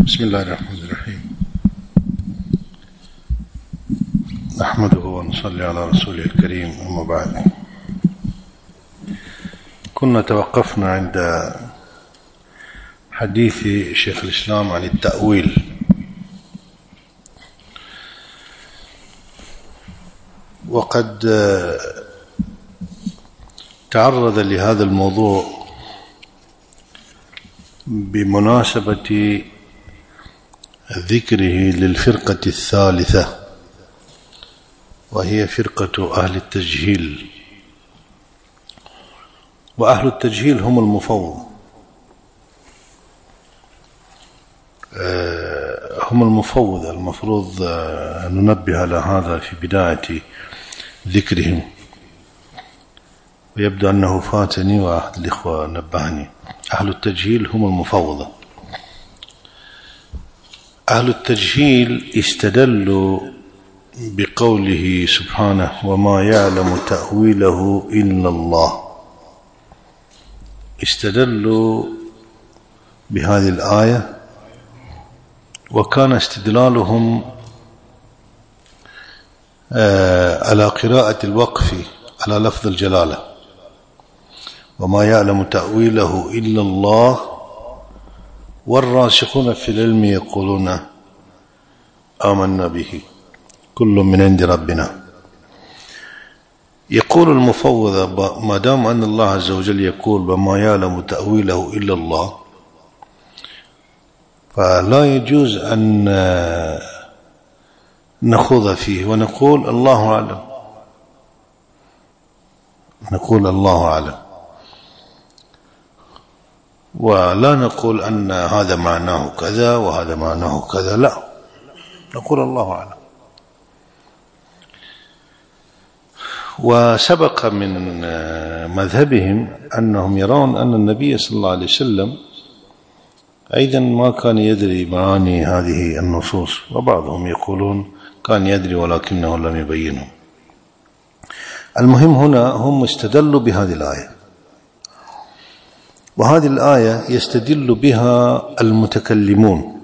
بسم الله الرحمن الرحيم. نحمده ونصلي على رسوله الكريم، أما بعد. كنا توقفنا عند حديث شيخ الإسلام عن التأويل، وقد تعرض لهذا الموضوع بمناسبة ذكره للفرقة الثالثة، وهي فرقة أهل التجهيل. وأهل التجهيل هم المفوض، المفروض أن ننبه على هذا في بداية ذكرهم، ويبدو أنه فاتني وأحد الإخوة نبهني. أهل التجهيل هم المفوضة. أهل التجهيل استدلوا بقوله سبحانه: وما يعلم تأويله إلا الله. استدلوا بهذه الآية، وكان استدلالهم على قراءة الوقف على لفظ الجلالة: وما يعلم تأويله إلا الله والراسخون في العلم يقولون آمنا به كل من عند ربنا. يقول المفوضة: ما دام أن الله عز وجل يقول وما يعلم تأويله إلا الله، فلا يجوز أن نخوض فيه ونقول الله أعلم، ولا نقول أن هذا معناه كذا وهذا معناه كذا، لا، نقول الله أعلم. وسبق من مذهبهم أنهم يرون أن النبي صلى الله عليه وسلم أيضا ما كان يدري معاني هذه النصوص، وبعضهم يقولون كان يدري ولكنه لم يبينه. المهم هنا هم استدلوا بهذه الآية، وهذه الآية يستدل بها المتكلمون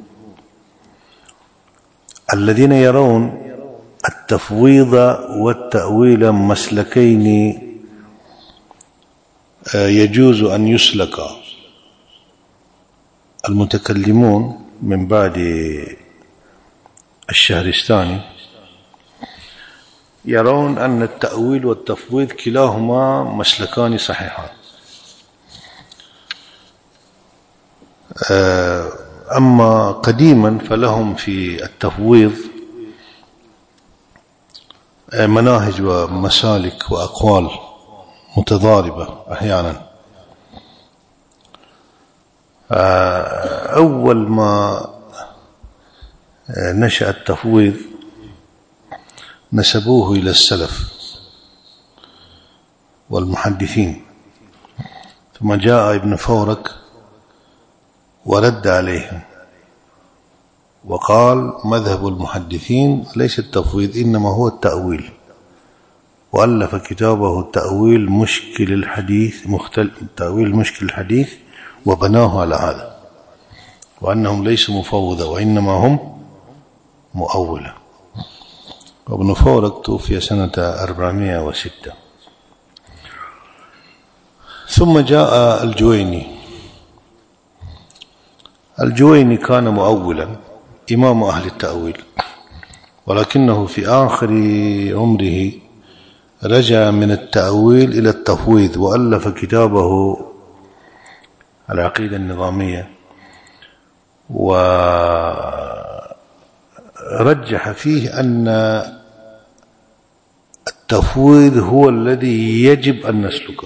الذين يرون التفويض والتأويل مسلكين يجوز أن يسلكا. المتكلمون من بعد الشهرستاني يرون أن التأويل والتفويض كلاهما مسلكان صحيحان. أما قديما فلهم في التفويض مناهج ومسالك وأقوال متضاربة أحيانا. أول ما نشأ التفويض نسبوه إلى السلف والمحدثين، ثم جاء ابن فورك ورد عليهم وقال: مذهب المحدثين ليس التفويض، إنما هو التأويل. وألف كتابه تأويل مشكل الحديث وبناه على هذا، وأنهم ليسوا مفوضة وإنما هم مؤولة. وابن فورك توفي سنة 406. ثم جاء الجويني كان مؤولا، إمام أهل التأويل، ولكنه في آخر عمره رجع من التأويل إلى التفويض، وألف كتابه العقيدة النظامية، ورجح فيه أن التفويض هو الذي يجب أن نسلكه،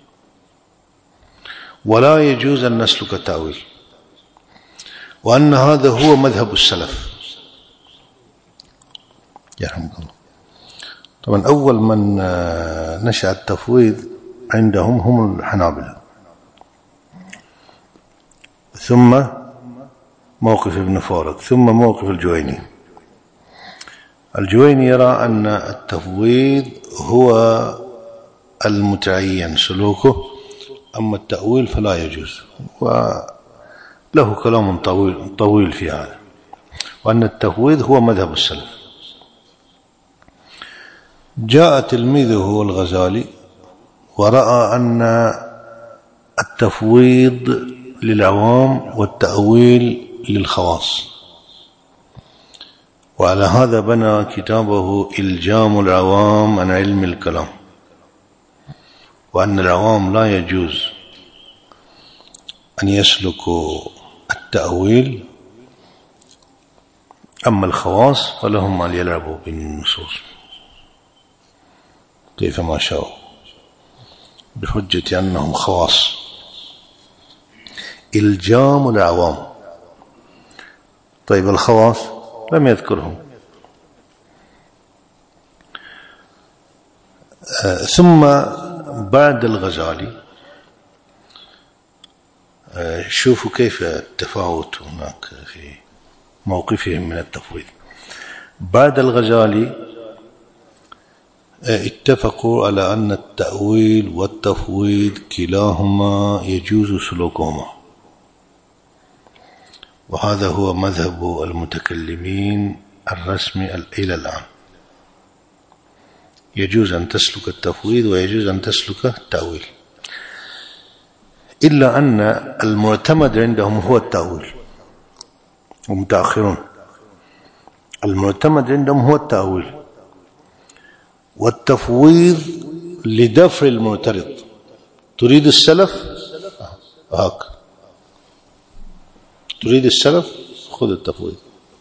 ولا يجوز أن نسلك التأويل، وأن هذا هو مذهب السلف يرحمك الله. طبعا أول من نشأ التفويض عندهم هم الحنابلة، ثم موقف ابن فورك، ثم موقف الجويني. الجويني يرى أن التفويض هو المتعين سلوكه، أما التأويل فلا يجوز. له كلام طويل في هذا، وأن التفويض هو مذهب السلف. جاء تلميذه الغزالي ورأى أن التفويض للعوام والتأويل للخواص، وعلى هذا بنى كتابه إلجام العوام عن علم الكلام، وأن العوام لا يجوز أن يسلكوا التأويل، أما الخواص فلهم أن يلعبوا بالنصوص كيفما شاءوا بحجة أنهم خواص. إلجام العوام. طيب الخواص لم يذكرهم. ثم بعد الغزالي شوفوا كيف التفاوت هناك في موقفهم من التفويض. بعد الغزالي اتفقوا على أن التأويل والتفويض كلاهما يجوز سلوكهما، وهذا هو مذهب المتكلمين الرسمي إلى الآن. يجوز أن تسلك التفويض ويجوز أن تسلك التأويل، إلا أن المعتمد عندهم هو التأويل، ومتأخرون المعتمد عندهم هو التأويل، والتفويض لدفع المعترض. تريد السلف هاك، تريد السلف خذ التفويض،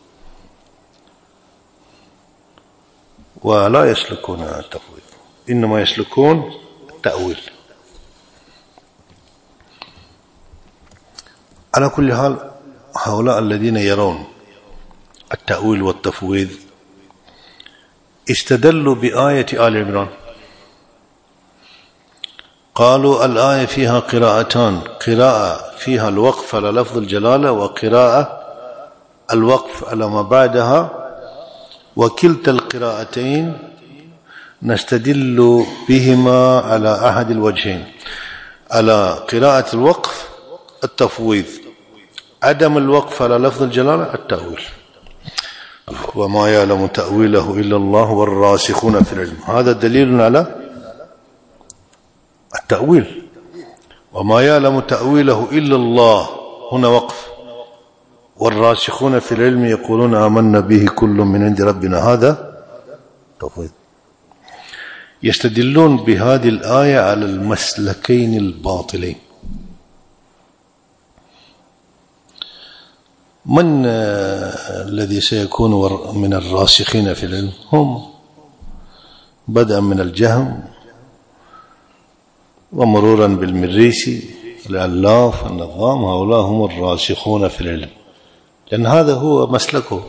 ولا يسلكون التفويض، إنما يسلكون التأويل. على كل حال هؤلاء الذين يرون التأويل والتفويض استدلوا بآية آل عمران، قالوا الآية فيها قراءتان، قراءة فيها الوقف على لفظ الجلالة، وقراءة الوقف على ما بعدها، وكلتا القراءتين نستدل بهما على أحد الوجهين: على قراءة الوقف التفويض، عدم الوقف على لفظ الجلالة التأويل. وما يعلم تأويله إلا الله والراسخون في العلم، هذا دليل على التأويل. وما يعلم تأويله إلا الله هنا وقف، والراسخون في العلم يقولون آمنا به كل من عند ربنا، هذا تفويض. يستدلون بهذه الآية على المسلكين الباطلين. من الذي سيكون من الراسخين في العلم؟ هم، بدءا من الجهم ومرورا بالمريسي العلاف النظام، هؤلاء هم الراسخون في العلم، لأن هذا هو مسلكه.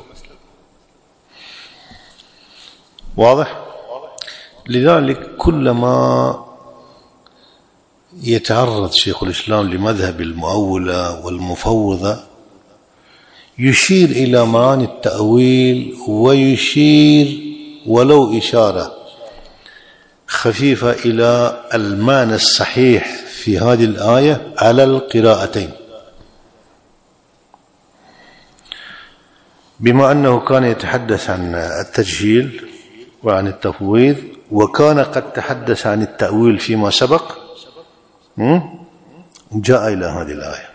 واضح؟ لذلك كلما يتعرض شيخ الإسلام لمذهب المؤولة والمفوضة يشير إلى معاني التأويل، ويشير ولو إشارة خفيفة إلى المعنى الصحيح في هذه الآية على القراءتين، بما أنه كان يتحدث عن التجهيل وعن التفويض، وكان قد تحدث عن التأويل فيما سبق، جاء إلى هذه الآية.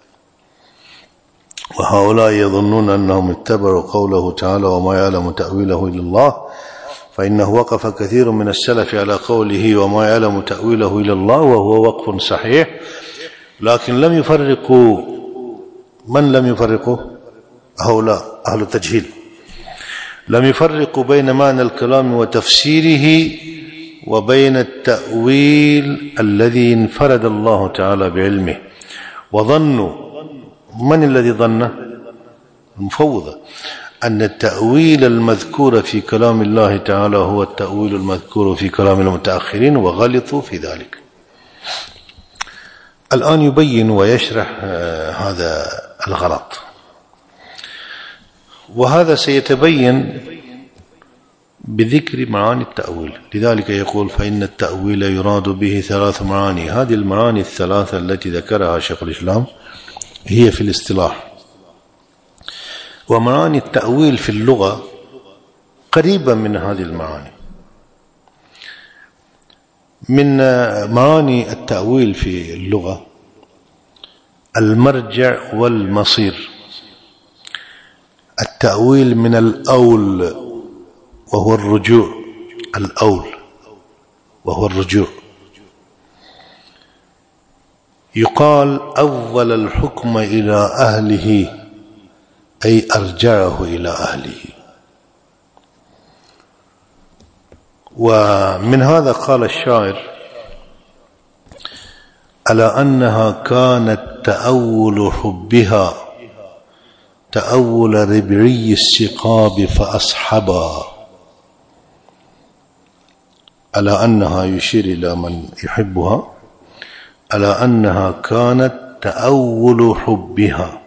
وهؤلاء يظنون أنهم اتبعوا قوله تعالى وما يعلم تأويله إلا الله، فإنه وقف كثير من السلف على قوله وما يعلم تأويله إلا الله، وهو وقف صحيح، لكن لم يفرقوا. من لم يفرقوا؟ هؤلاء أهل التجهيل لم يفرقوا بين معنى الكلام وتفسيره وبين التأويل الذي انفرد الله تعالى بعلمه، وظنوا. من الذي ظنه؟ المفوضة، أن التأويل المذكور في كلام الله تعالى هو التأويل المذكور في كلام المتأخرين، وغلطوا في ذلك. الآن يبين ويشرح هذا الغلط، وهذا سيتبين بذكر معاني التأويل. لذلك يقول فإن التأويل يراد به ثلاث معاني. هذه المعاني الثلاثة التي ذكرها شيخ الإسلام هي في الاصطلاح. ومعاني التأويل في اللغة قريبة من هذه المعاني. من معاني التأويل في اللغة المرجع والمصير. التأويل من الأول وهو الرجوع، الأول وهو الرجوع. يقال أول الحكم إلى أهله، أي أرجعه إلى أهله. ومن هذا قال الشاعر: ألا أنها كانت تأول حبها تأول ربعي السقاب فأصحبا. ألا أنها يشير إلى من يحبها. ألا أنها كانت تأول حبها،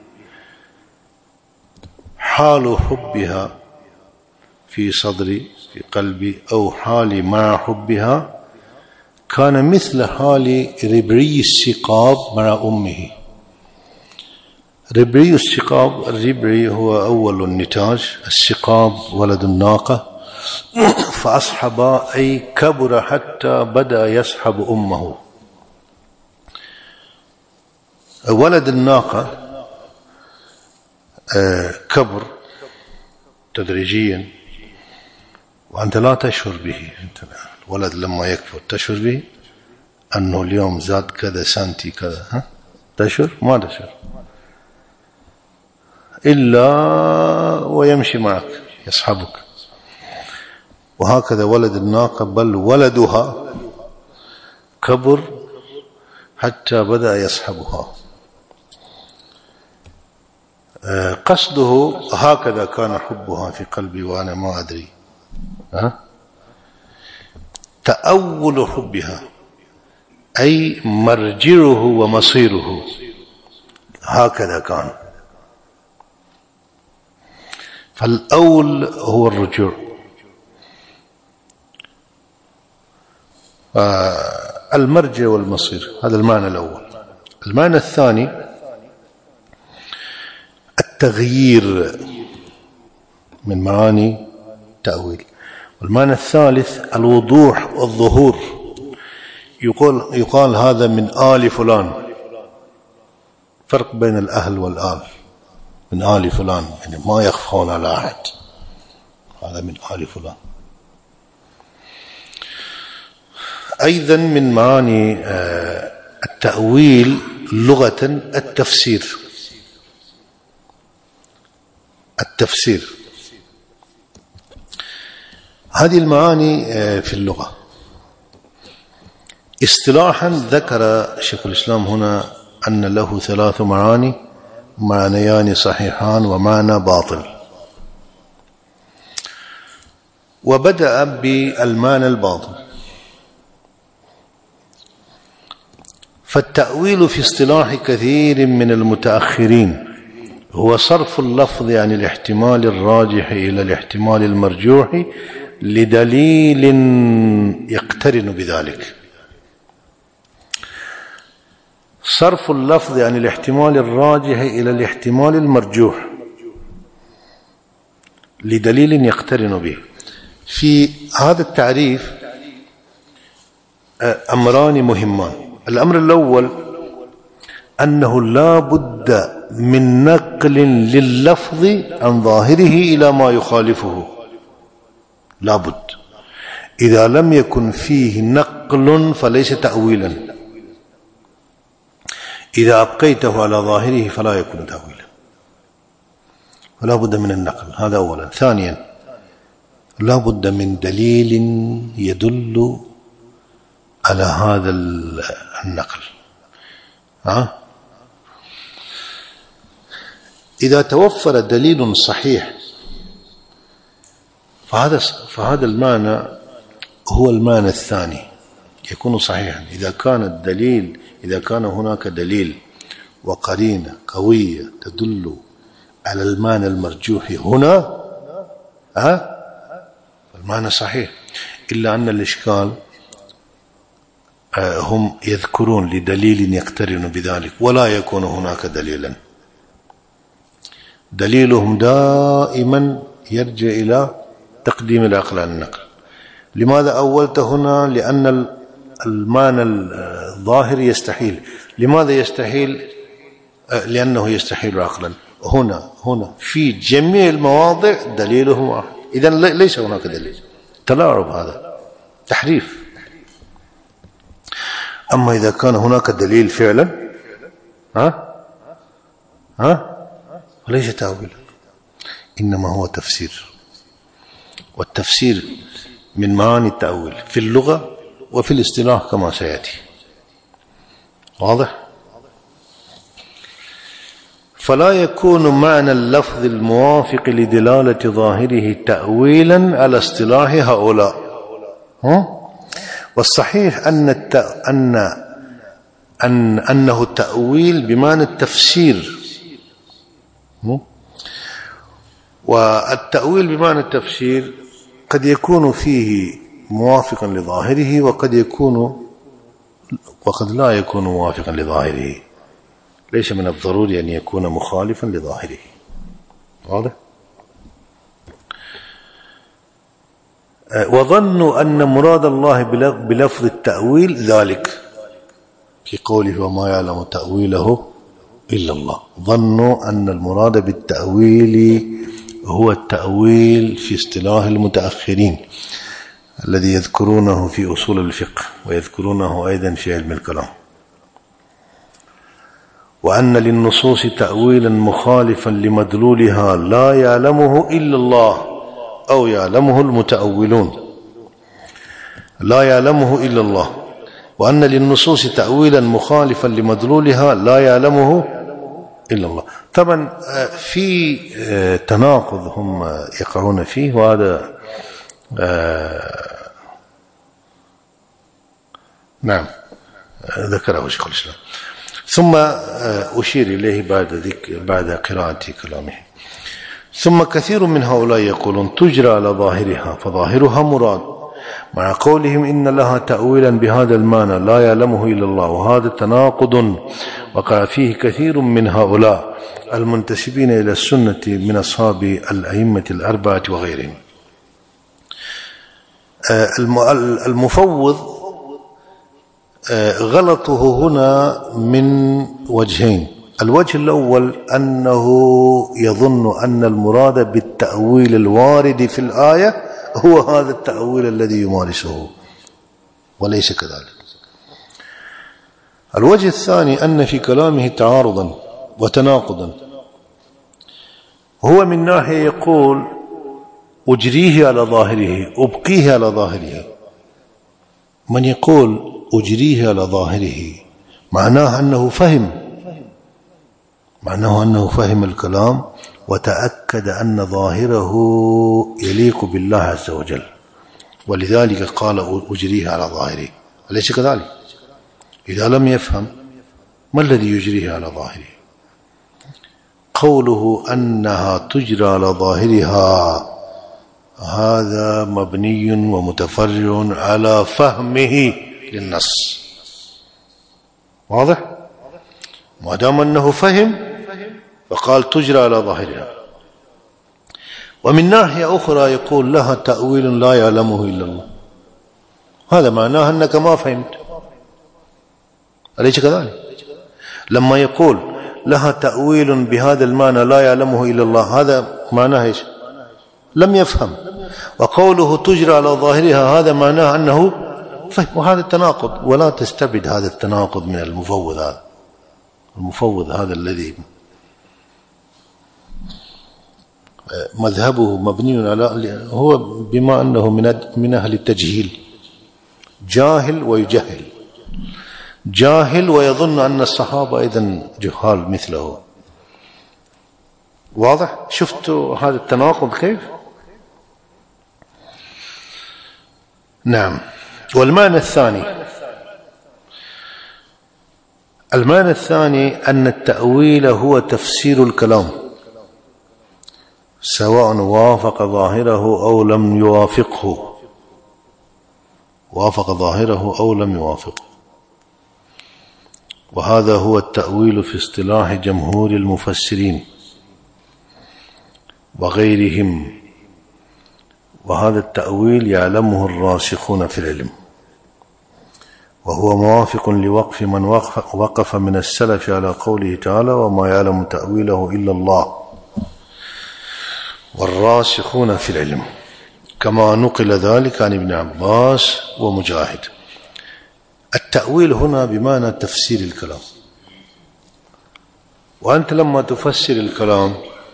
حال حبها في صدري في قلبي، أو حالي مع حبها كان مثل حال ربعي السقاب مع أمه. ربعي السقاب، الربعي هو أول النتاج، السقاب ولد الناقة. فأصحب أي كبر حتى بدأ يسحب أمه. ولد الناقة كبر تدريجيا وأنت لا تشعر به. الولد لما يكبر تشعر به أنه اليوم زاد كذا سنتي كذا، تشعر؟ ما تشعر إلا ويمشي معك يصحبك. وهكذا ولد الناقة، بل ولدها كبر حتى بدأ يصحبها. قصده هكذا كان حبها في قلبي وأنا ما أدري. تأول حبها أي مرجعه ومصيره، هكذا كان. فالأول هو الرجوع. المرجع والمصير، هذا المعنى الأول. المعنى الثاني التغيير من معاني التأويل. والمعنى الثالث الوضوح والظهور. يقال هذا من آل فلان. فرق بين الأهل والآل. من آل فلان يعني ما يخفون على أحد، هذا من آل فلان. أيضا من معاني التأويل لغة التفسير. التفسير هذه المعاني في اللغة. اصطلاحا ذكر شيخ الإسلام هنا أن له 3 معاني: معنيان صحيحان ومعنى باطل. وبدأ بالمعنى الباطل. فالتأويل في اصطلاح كثير من المتأخرين هو صرف اللفظ عن الاحتمال الراجح إلى الاحتمال المرجوح لدليل يقترن بذلك. صرف اللفظ عن الاحتمال الراجح إلى الاحتمال المرجوح لدليل يقترن به. في هذا التعريف أمران مهمان. الأمر الأول أنه لا بد من نقل لللفظ عن ظاهره إلى ما يخالفه، لا بد. إذا لم يكن فيه نقل فليس تأويلا. إذا أبقيته على ظاهره فلا يكون تأويلا، فلا بد من النقل. هذا أولا. ثانيا لا بد من دليل يدل على هذا النقل. إذا توفر دليل صحيح فهذا المعنى هو المعنى الثاني، يكون صحيحا. إذا كان هناك دليل وقرينة قوية تدل على المعنى المرجوح هنا، المعنى صحيح. إلا أن الإشكال هم يذكرون لدليل يقترن بذلك ولا يكون هناك دليلا. دليلهم دائما يرجع إلى تقديم العقل على النقل. لماذا أولت هنا؟ لأن المعنى الظاهر يستحيل. لماذا يستحيل؟ لأنه يستحيل عقلا. هنا في جميع المواضع دليلهم واحد. إذن ليس هناك دليل، تلاعب، هذا تحريف. أما إذا كان هناك دليل فعلا وليس تأويل، إنما هو تفسير، والتفسير من معاني التأويل في اللغة وفي الاصطلاح كما سيأتي. واضح؟ فلا يكون معنى اللفظ الموافق لدلالة ظاهره تأويلا على اصطلاح هؤلاء. والصحيح أنه التأويل بمعنى التفسير، والتأويل بمعنى التفسير قد يكون فيه موافقا لظاهره وقد لا يكون موافقا لظاهره، ليس من الضروري أن يكون مخالفا لظاهره. واضح؟ وظنوا أن مراد الله بلفظ التأويل ذلك في قوله وما يعلم تأويله إلا الله. ظنوا أن المراد بالتأويل هو التأويل في اصطلاح المتأخرين الذي يذكرونه في أصول الفقه ويذكرونه أيضا في علم الكلام، وأن للنصوص تأويلا مخالفا لمدلولها لا يعلمه إلا الله أو يعلمه المتأولون، لا يعلمه إلا الله، وأن للنصوص تأويلا مخالفا لمدلولها لا يعلمه إلا الله. طبعا في تناقض هم يقعون فيه، وهذا نعم ذكره شيخ الإسلام. ثم أشير إليه بعد قراءة كلامه. ثم كثير من هؤلاء يقولون تجرى على ظاهرها فظاهرها مراد، مع قولهم إن لها تأويلا بهذا المعنى لا يعلمه إلا الله، وهذا تناقض وقع فيه كثير من هؤلاء المنتسبين إلى السنة من أصحاب الأئمة الأربعة وغيرهم. المفوض غلطه هنا من وجهين. الوجه الأول أنه يظن أن المراد بالتأويل الوارد في الآية هو هذا التأويل الذي يمارسه، وليس كذلك. الوجه الثاني أن في كلامه تعارضا وتناقضا. هو من ناحية يقول أجريه على ظاهره أبقيه على ظاهره. من يقول أجريه على ظاهره معناه أنه فهم الكلام وتأكد أن ظاهره يليق بالله عز وجل، ولذلك قال أجريه على ظاهره، أليس كذلك؟ إذا لم يفهم ما الذي يجريه على ظاهره؟ قوله أنها تجرى على ظاهرها هذا مبني ومتفرع على فهمه للنص. واضح؟ ما دام أنه فهم فقال تجرى على ظاهرها. ومن ناحية أخرى يقول لها تأويل لا يعلمه إلا الله، هذا معناه أنك ما فهمت، أليس كذلك؟ لما يقول لها تأويل بهذا المعنى لا يعلمه إلا الله، هذا معناه إيش؟ لم يفهم. وقوله تجرى على ظاهرها هذا معناه أنه فهم، وهذا التناقض، ولا تستبد هذا التناقض من المفوض. هذا المفوض هذا الذي مذهبه مبني على، هو بما أنه من أهل التجهيل، جاهل ويجهل، جاهل ويظن أن الصحابة أيضا جهال مثله. واضح؟ شفتوا هذا التناقض كيف؟ نعم. والمعنى الثاني أن التأويل هو تفسير الكلام سواء وافق ظاهره أو لم يوافقه، وافق ظاهره أو لم يوافقه، وهذا هو التأويل في اصطلاح جمهور المفسرين. وغيرهم، وهذا التأويل يعلمه الراسخون في العلم، وهو موافق لوقف من وقف من السلف على قوله تعالى: وما يعلم تأويله إلا الله والراسخون في العلم، كما نقل ذلك عن ابن عباس ومجاهد. التأويل هنا بمعنى تفسير الكلام، وأنت لما تفسر الكلام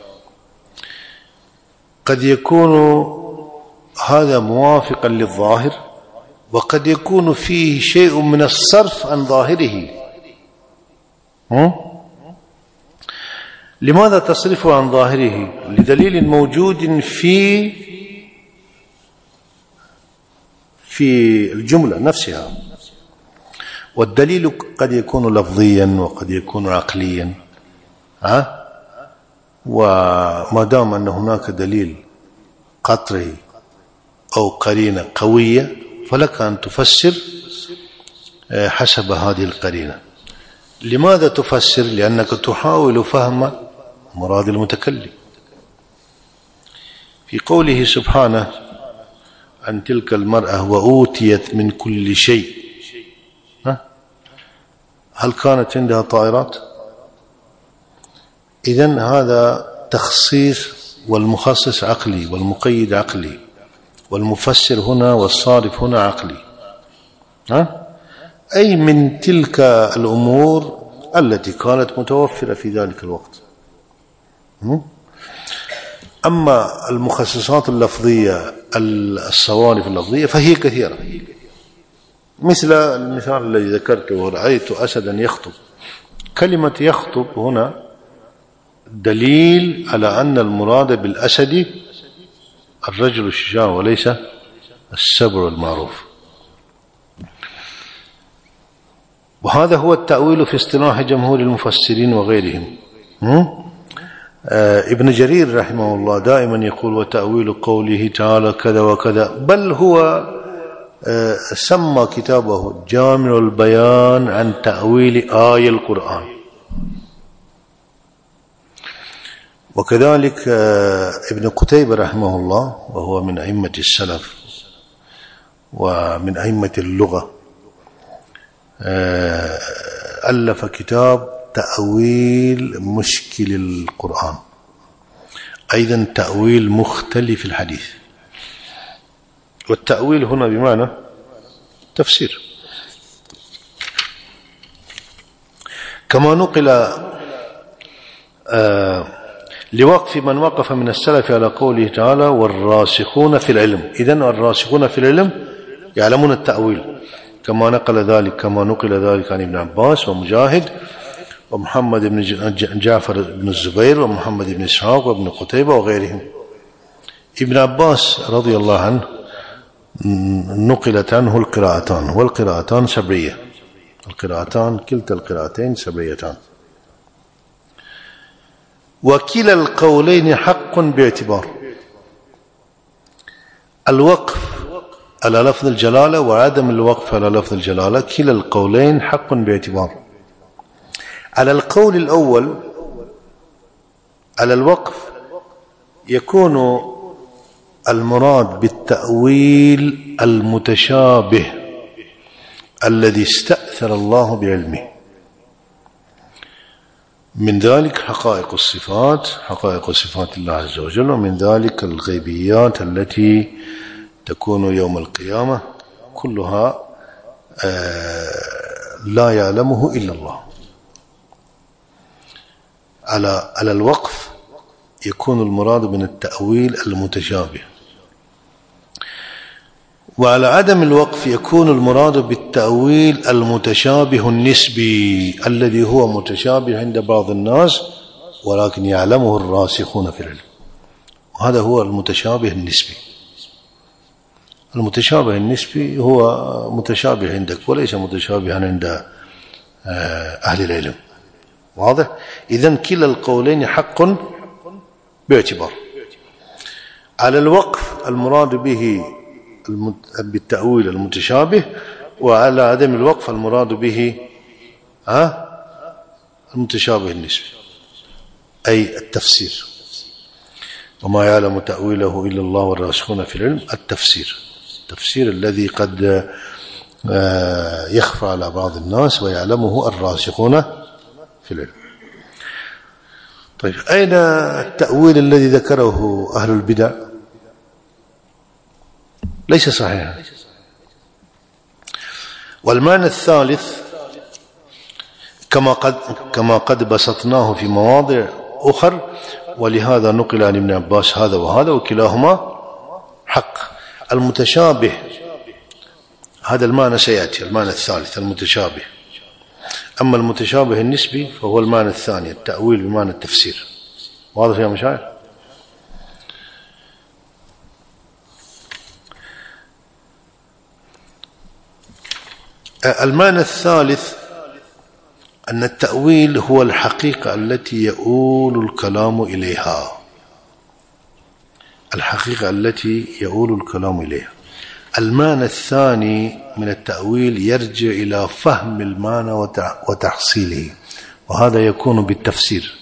قد يكون هذا موافقا للظاهر، وقد يكون فيه شيء من الصرف عن ظاهره. لماذا تصرفه عن ظاهره؟ لدليل موجود في الجملة نفسها، والدليل قد يكون لفظيا وقد يكون عقليا. وما دام أن هناك دليل قطعي أو قرينة قوية فلك أن تفسر حسب هذه القرينة. لماذا تفسر؟ لأنك تحاول فهم مراد المتكلم. في قوله سبحانه عن تلك المرأة وأوتيت من كل شيء، هل كانت عندها طائرات؟ إذن هذا تخصيص، والمخصص عقلي والمقيد عقلي، والمفسر هنا والصارف هنا عقلي. أي من تلك الأمور التي كانت متوفرة في ذلك الوقت. أما المخصصات اللفظية، الصوارف اللفظية، فهي كثيرة، مثل المثال الذي ذكرته: رأيت أسدا يخطب. كلمة يخطب هنا دليل على أن المراد بالأسد الرجل الشجاع وليس السبع المعروف. وهذا هو التأويل في اصطلاح جمهور المفسرين وغيرهم. ابن جرير رحمه الله دائما يقول: وتأويل قوله تعالى كذا وكذا، بل هو سمى كتابه جامع البيان عن تأويل آية القرآن. وكذلك ابن قتيبة رحمه الله، وهو من أئمة السلف ومن أئمة اللغة، ألف كتاب تأويل مشكل القرآن، أيضا تأويل مختلف الحديث. والتأويل هنا بمعنى تفسير، كما نقل لوقف من وقف من السلف على قوله تعالى: والراسخون في العلم. إذن الراسخون في العلم يعلمون التأويل، كما نقل ذلك عن ابن عباس ومجاهد ومحمد بن جعفر بن الزبير ومحمد بن إسحاق وابن قتيبة وغيرهم. ابن عباس رضي الله عنه نقلت عنه القراءتان، والقراءتان سبعية، كلتا القراءتين سبعيتان. وكلا القولين حق باعتبار الوقف على لفظ الجلالة وعدم الوقف على لفظ الجلالة، كلا القولين حق باعتبار. على القول الأول، على الوقف، يكون المراد بالتأويل المتشابه الذي استأثر الله بعلمه، من ذلك حقائق صفات الله عز وجل، ومن ذلك الغيبيات التي تكون يوم القيامة، كلها لا يعلمه إلا الله. على الوقف يكون المراد من التأويل المتشابه، وعلى عدم الوقف يكون المراد بالتأويل المتشابه النسبي الذي هو متشابه عند بعض الناس ولكن يعلمه الراسخون في العلم، وهذا هو المتشابه النسبي. المتشابه النسبي هو متشابه عندك وليس متشابها عند أهل العلم. واضح؟ إذن كلا القولين حق باعتبار. على الوقف المراد به بالتأويل المتشابه، وعلى عدم الوقف المراد به المتشابه النسبي، أي التفسير. وما يعلم تأويله إلا الله والراسخون في العلم. التفسير الذي قد يخفى على بعض الناس ويعلمه الراسخون في العلم. طيب، أين التأويل الذي ذكره أهل البدع؟ ليس صحيحا. والمعنى الثالث كما قد بسطناه في مواضع أخر، ولهذا نقل عن ابن عباس هذا وهذا وكلاهما حق. المتشابه، هذا المعنى سيأتي، المعنى الثالث المتشابه. أما المتشابه النسبي فهو المعنى الثاني، التأويل بمعنى التفسير. واضح يا مشايخ؟ المعنى الثالث أن التأويل هو الحقيقة التي يؤول الكلام إليها، الحقيقة التي يؤول الكلام إليها. المعنى الثاني من التأويل يرجع إلى فهم المعنى وتحصيله، وهذا يكون بالتفسير.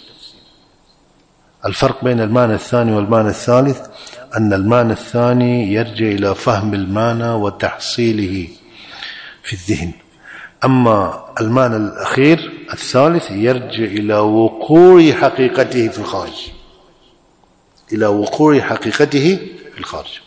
الفرق بين المعنى الثاني والمعنى الثالث أن المعنى الثاني يرجع إلى فهم المعنى وتحصيله في الذهن، أما المعنى الأخير الثالث يرجع إلى وقوع حقيقته في الخارج، إلى وقوع حقيقته في الخارج.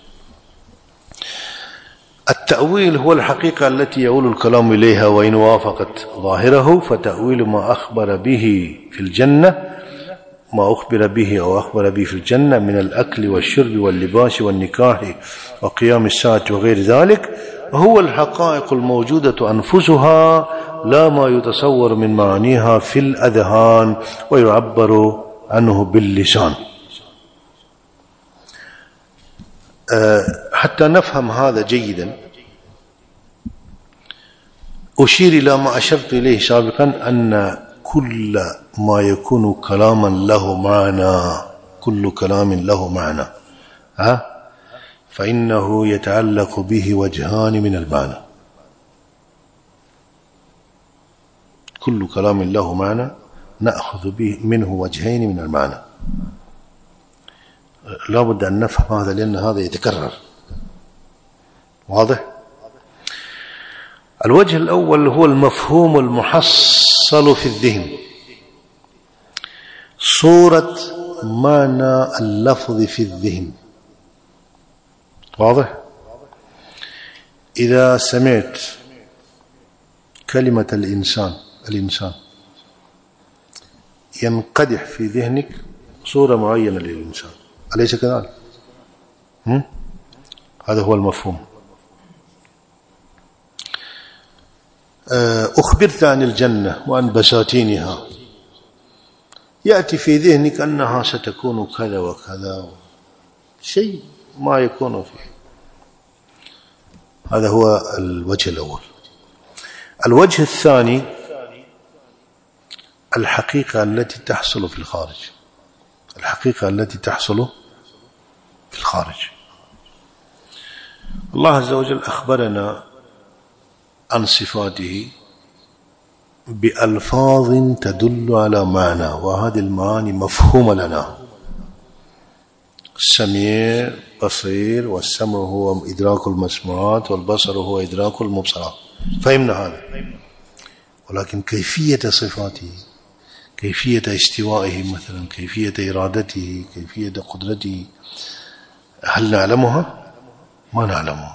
التأويل هو الحقيقة التي يؤول الكلام إليها، وإن وافقت ظاهره فتأويل ما أخبر به في الجنة، ما أخبر به أو أخبر به في الجنة من الأكل والشرب واللباس والنكاح وقيام الساعة وغير ذلك، هو الحقائق الموجودة أنفسها، لا ما يتصور من معانيها في الأذهان ويعبر عنه باللسان. حتى نفهم هذا جيدا أشير إلى ما أشرت إليه سابقا، أن كل ما يكون كلاما له معنى، كل كلام له معنى فإنه يتعلق به وجهان من المعنى. كل كلام له معنى نأخذ به منه وجهين من المعنى. لا بد أن نفهم هذا، لأن هذا يتكرر. واضح؟ الوجه الأول هو المفهوم المحصل في الذهن، صورة معنى اللفظ في الذهن. واضح؟ إذا سمعت كلمة الإنسان ينقدح في ذهنك صورة معينة للإنسان، أليس كذلك؟ هذا هو المفهوم. أخبرت عن الجنة وعن بساتينها، يأتي في ذهنك أنها ستكون كذا وكذا، شيء ما يكون فيه. هذا هو الوجه الأول. الوجه الثاني الحقيقة التي تحصل في الخارج، الحقيقة التي تحصل في الخارج. الله عز وجل أخبرنا عن صفاته بألفاظ تدل على معنى، وهذه المعاني مفهومة لنا. السميع بصير، والسمع هو إدراك المسموعات، والبصر هو إدراك المبصرات، فهمنا هذا. ولكن كيفية صفاته، كيفية استوائه مثلا، كيفية إرادته، كيفية قدرته، هل نعلمها؟ ما نعلمها.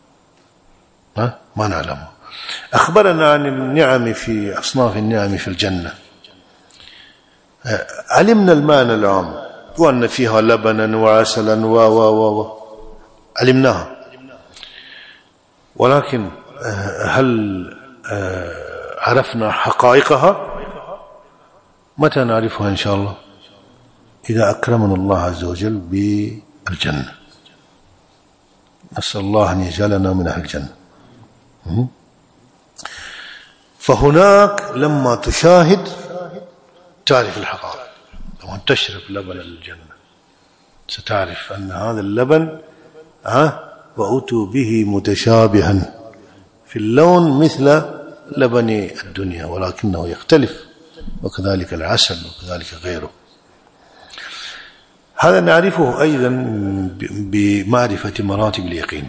ما نعلمها. أخبرنا عن النعم، في أصناف النعم في الجنة، علمنا المعنى العام، وأن فيها لبنا وعسلا علمناها، ولكن هل عرفنا حقائقها؟ متى نعرفها؟ إن شاء الله إذا أكرمنا الله عز وجل بالجنة. نسأل الله أن يجعلنا من أهل الجنة. فهناك لما تشاهد تعرف الحقائق. لما تشرب لبن الجنة ستعرف أن هذا اللبن وأتوا به متشابها في اللون مثل لبن الدنيا، ولكنه يختلف، وكذلك العسل وكذلك غيره. هذا نعرفه أيضا بمعرفة مراتب اليقين.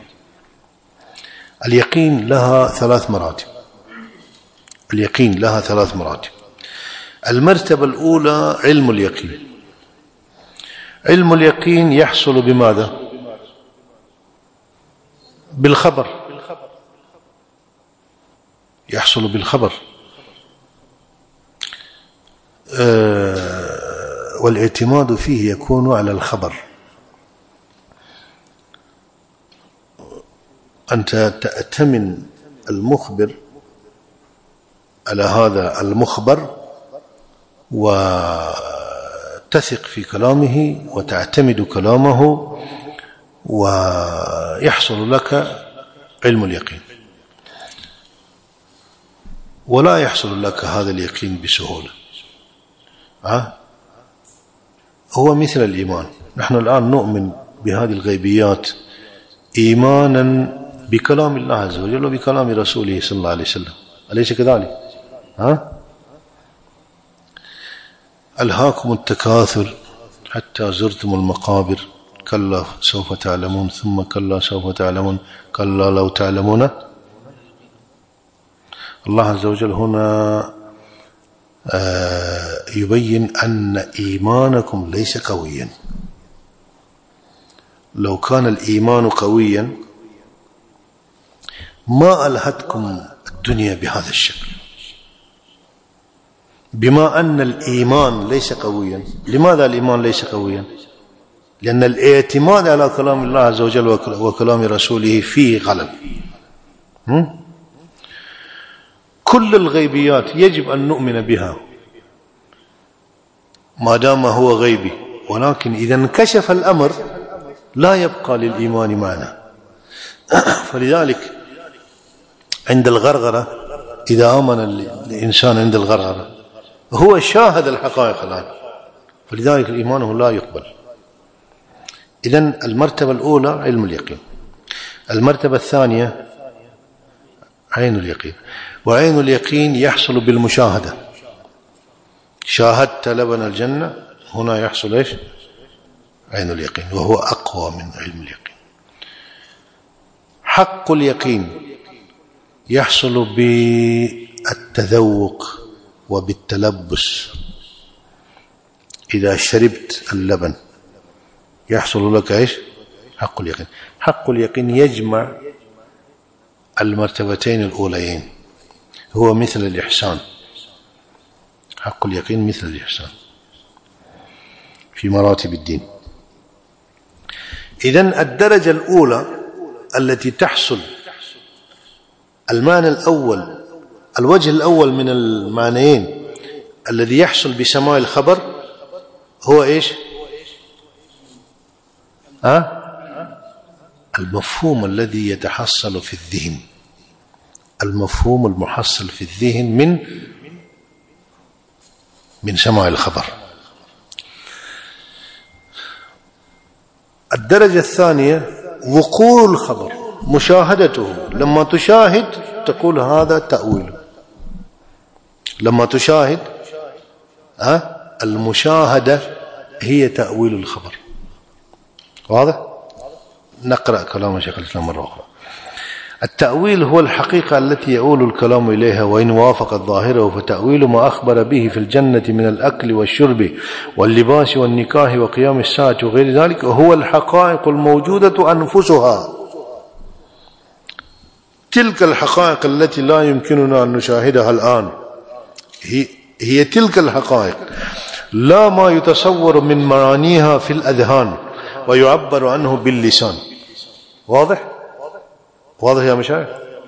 اليقين لها 3 مراتب. اليقين لها 3 مراتب. المرتبة الأولى علم اليقين. علم اليقين يحصل بماذا؟ بالخبر. يحصل بالخبر. والاعتماد فيه يكون على الخبر. أنت تأتمن المخبر على هذا المخبر وتثق في كلامه وتعتمد كلامه ويحصل لك علم اليقين. ولا يحصل لك هذا اليقين بسهولة. هو مثل الإيمان. نحن الآن نؤمن بهذه الغيبيات إيمانا بكلام الله عز وجل وبكلام رسوله صلى الله عليه وسلم، أليس كذلك؟ ألهاكم التكاثر حتى زرتم المقابر، كلا سوف تعلمون ثم كلا سوف تعلمون كلا لو تعلمون. الله عز وجل هنا يبين أن إيمانكم ليس قويا. لو كان الإيمان قويا ما ألهتكم الدنيا بهذا الشكل. بما أن الإيمان ليس قويا. لماذا الإيمان ليس قويا؟ لأن الاعتماد على كلام الله عز وجل وكلام رسوله فيه غلط. كل الغيبيات يجب أن نؤمن بها ما دام هو غيبي، ولكن إذا انكشف الأمر لا يبقى للإيمان معنى. فلذلك عند الغرغرة، إذا آمن الإنسان عند الغرغرة هو شاهد الحقائق الآن، فلذلك إيمانه لا يقبل. إذن المرتبة الأولى علم اليقين. المرتبة الثانية عين اليقين. وعين اليقين يحصل بالمشاهدة. شاهدت لبن الجنة، هنا يحصل إيش؟ عين اليقين، وهو أقوى من علم اليقين. حق اليقين يحصل بالتذوق وبالتلبس. إذا شربت اللبن يحصل لك إيش؟ حق اليقين. حق اليقين يجمع المرتبتين الأوليين، هو مثل الإحسان. حق اليقين مثل الإحسان في مراتب الدين. إذن الدرجة الأولى التي تحصل، المعنى الأول، الوجه الأول من المعنيين الذي يحصل بسماع الخبر هو إيش؟ المفهوم الذي يتحصل في الذهن. المفهوم المحصل في الذهن من سماع الخبر. الدرجة الثانية وقوع الخبر، مشاهدته. لما تشاهد تقول هذا تأويل. لما تشاهد المشاهدة هي تأويل الخبر. واضح؟ نقرأ كلام شيخ الإسلام مرة أخرى. التأويل هو الحقيقة التي يؤول الكلام إليها، وإن وافقت ظاهره فتأويل ما أخبر به في الجنة من الأكل والشرب واللباس والنكاح وقيام الساعة وغير ذلك هو الحقائق الموجودة أنفسها. تلك الحقائق التي لا يمكننا أن نشاهدها الآن هي تلك الحقائق، لا ما يتصور من معانيها في الأذهان ويعبر عنه باللسان. واضح؟ واضح يا مشايخ؟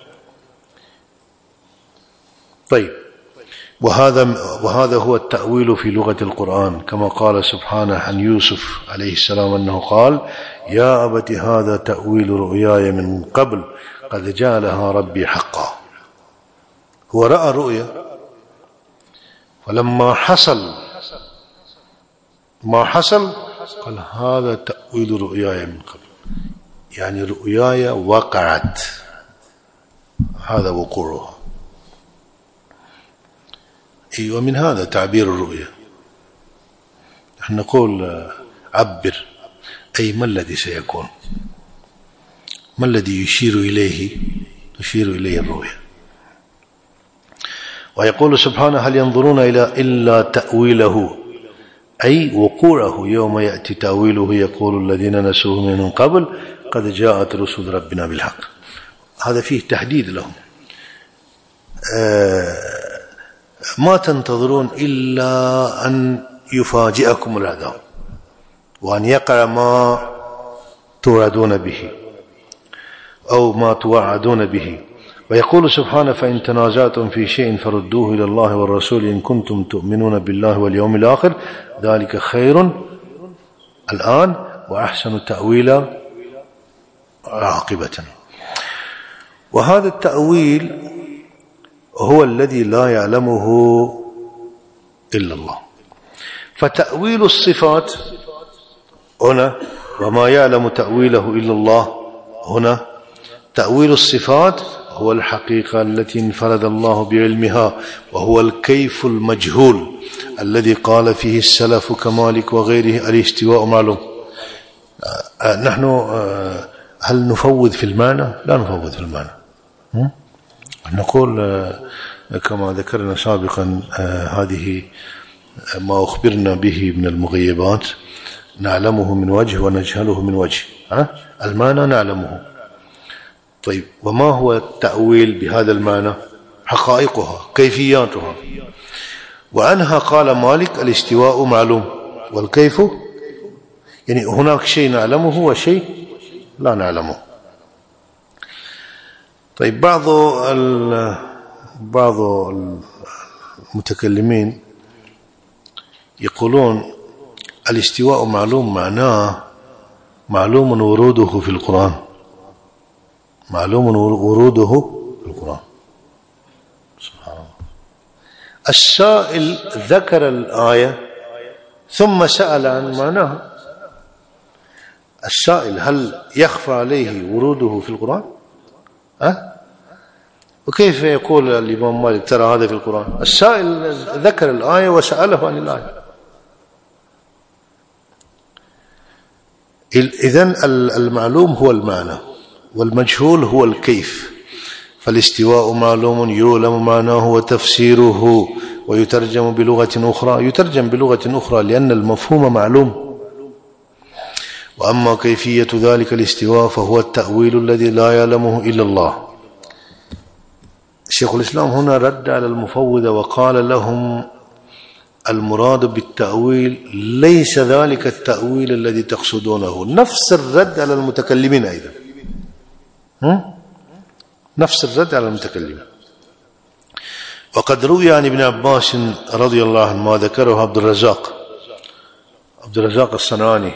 طيب، وهذا هو التأويل في لغة القرآن، كما قال سبحانه عن يوسف عليه السلام أنه قال: يا أبت هذا تأويل رؤياي من قبل قد جعلها ربي حقا. هو رأى رؤيا، فلما حصل ما حصل قال هذا تأويل رؤياي من قبل، يعني رؤياي وقعت، هذا وقوعها. ومن هذا تعبير الرؤيا. نحن نقول عبر، أي ما الذي سيكون، ما الذي تشير إليه الرؤيا. ويقول سبحانه هل ينظرون إلا تأويله، أي وقوعه يوم يأتي تأويله يقول الذين نسوه من قبل قد جاءت رسل ربنا بالحق. هذا فيه تحديد لهم، ما تنتظرون إلا أن يفاجئكم العذاب وأن يقع ما توعدون به أو ما توعدون به. ويقول سبحانه فإن تنازعتم في شيء فردوه إلى الله والرسول إن كنتم تؤمنون بالله واليوم الآخر ذلك خير الآن وأحسن تأويلا عاقبة. وهذا التأويل هو الذي لا يعلمه إلا الله. فتأويل الصفات هنا وما يعلم تأويله إلا الله هنا، تأويل الصفات هو الحقيقة التي انفرد الله بعلمها، وهو الكيف المجهول الذي قال فيه السلف كمالك وغيره الاستواء معلوم. نحن هل نفوض في المعنى؟ لا نفوض في المعنى، نقول كما ذكرنا سابقا هذه ما أخبرنا به من المغيبات نعلمه من وجه ونجهله من وجه، المعنى نعلمه. طيب وما هو التأويل بهذا المعنى؟ حقائقها كيفياتها. وعنها قال مالك الاستواء معلوم والكيف، يعني هناك شيء نعلمه وشيء لا نعلمه. طيب بعض المتكلمين يقولون الاستواء معلوم معناه معلوم وروده في القرآن، معلوم وروده في القرآن. سبحان الله. السائل ذكر الآية ثم سأل عن معناها. السائل هل يخفى عليه وروده في القرآن؟ وكيف يقول الإمام مالك ترى هذا في القرآن؟ السائل ذكر الآية وسأله عن الآية. إذن المعلوم هو المعنى والمجهول هو الكيف. فالاستواء معلوم يعلم معناه وتفسيره ويترجم بلغة أخرى، يترجم بلغة أخرى لأن المفهوم معلوم. وأما كيفية ذلك الاستواء فهو التأويل الذي لا يعلمه إلا الله. شيخ الإسلام هنا رد على المفوضة وقال لهم المراد بالتأويل ليس ذلك التأويل الذي تقصدونه، نفس الرد على المتكلمين أيضا، نفس الرد على المتكلمين. وقد روي عن ابن عباس رضي الله عنه ما ذكره عبد الرزاق الصنعاني